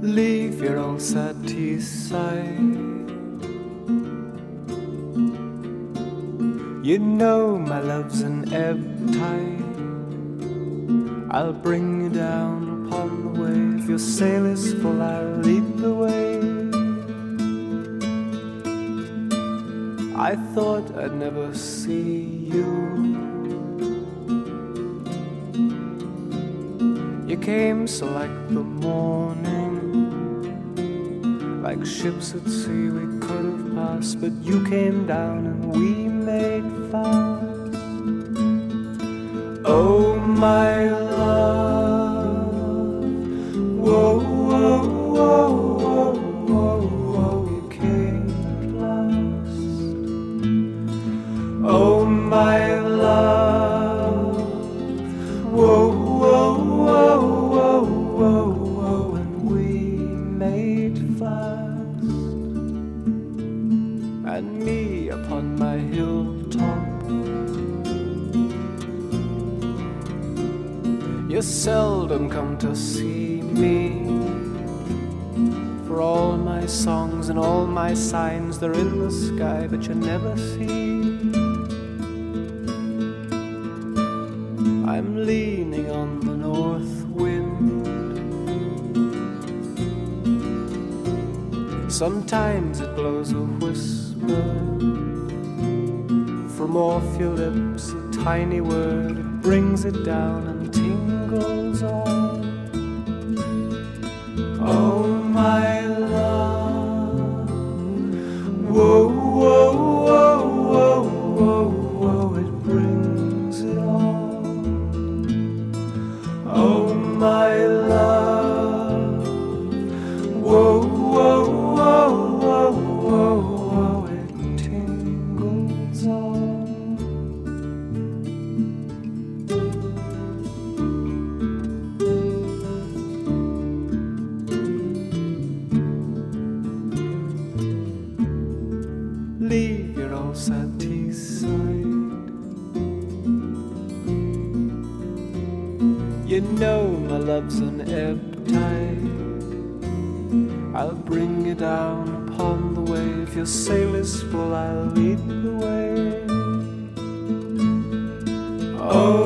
Leave your old sad side. You know my love's an ebb tide. I'll bring you down upon the wave. Your sail is full, I'll lead the way. I thought I'd never see you. You came so like the morning, like ships at sea we could have passed, but you came down and we made fast. Oh my love, whoa, whoa, whoa, whoa, whoa, whoa, you came at last. Oh my love, whoa, whoa, whoa, whoa, whoa, whoa, and we made fast. And me upon my hilltop, you seldom come to see me. For all my songs and all my signs, they're in the sky, but you never see. I'm leaning on the north wind. Sometimes it blows a whisper from off your lips, a tiny word, it brings it down and tingles on. Oh my love, whoa, whoa, whoa, whoa, whoa, whoa, it brings it on. Oh my love, whoa, whoa, whoa, whoa, whoa, whoa, it tingles on. Leave your old sad side. You know my love's an ebb tide. I'll bring you down upon the wave. Your sail is full, I'll lead the way. Oh